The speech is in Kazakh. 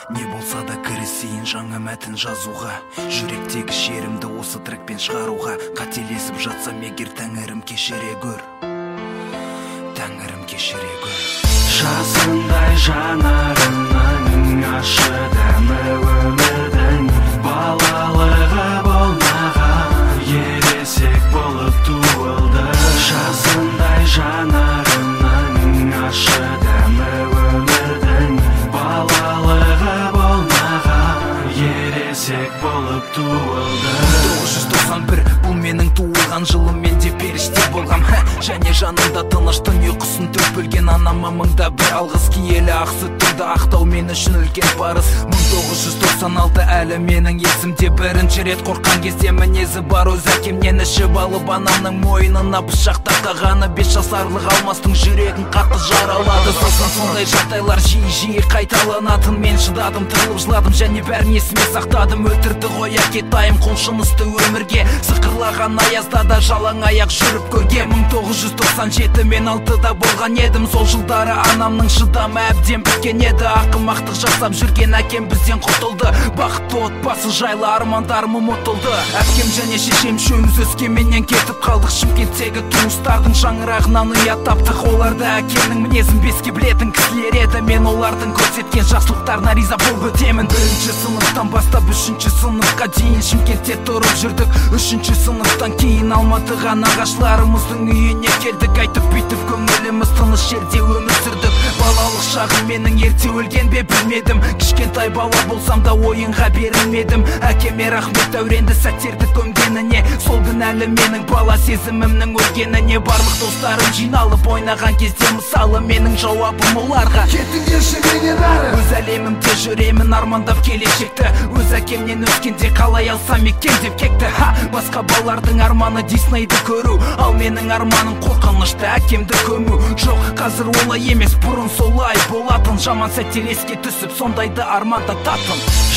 Не болса да кірісейін жаңа мәтін жазуға, жүректегі шерімді осы трекпен шығаруға. Қателесіп жатсам егер тәңірім кешіре гөр, тәңірім кешіре гөр. Жасындай жанарымның ашы дәмі өмірдің, балалығы болмаған ересек болып туылды. Жасындай жанарымның ашы дәмі өмірдің, балалығы болмаған ересек болып туылды. 1991 бұл менің туылған жылым, менде періште болғам, және жанымда тыныштың ұйқысын төпілген анама мыңда бір алғыс. Киелі ақсы түнді ақтау мен үшін үлкен парыз. 1996 әлі менің есімде, бірінші рет қорқан кезде мінезі бар өз әкемнен ішіп алып анамның мойнына пышақ тақағаны. 5 жасарлық алмастың жүрегін қатты жаралады. Сосын сондай жағдайлар жиі қайталанатын, мен шыдадым, тығылып жыладым және бәрін есіме сақтадым. Өлтірді ғой әкетайым құлшынысты өмірге, сықырлаған аязда да жалаң аяқ жүріп көргем. 1997 мен 6-да болған едім, сол жылдары анамның шыдамы әбден біткен еді. Ақымақтық жасап жүрген әкем бізден құтылды, бақытты отбасы жайлы армандарым ұмытылды. Әпкем және шешем үшеуміз өскеменнен кетіп қалдық, Шымкенттегі туыстардың шаңырағынан ұят таптық. Оларды әкемнің мінезін беске білетін кісілер еді, мен олардың көрсеткен жақсылықтарына риза болып өтемін. 1-ші сыныптан бастап 3-ші сыныпқа дейін Шымкентте тұрып жүрдік. 3-ші сыныптан кейін Алматыға нағашыларымыздың үйіне келдік. Айтып бүйтіп көңіліміз тыныш жерде өмір сүрдік. Балалық шағым менің ерте өлген бе білмедім, кішкентай бала болсам да ойынға берілмедім. Әкеме рахмет дәуренді сәттерді көмгеніне, сол күн әлі менің бала сезімімнің өлгеніне. Барлық достарым жиналып ойнаған кезде мысалы менің жауабым оларға: кетіңдерші менен ары. Өз әлемімде жүремін армандап келешекті, өз әкемнен өскенде қалай алсам екен деп кекті. Басқа балардың арманы Диснейді көру, ал менің арманым қорқынышты әкемді көму. Жоқ, қазір олай емес, бұрын солай болатын. Жаман сәттер еске түсіп сондайды армандататын.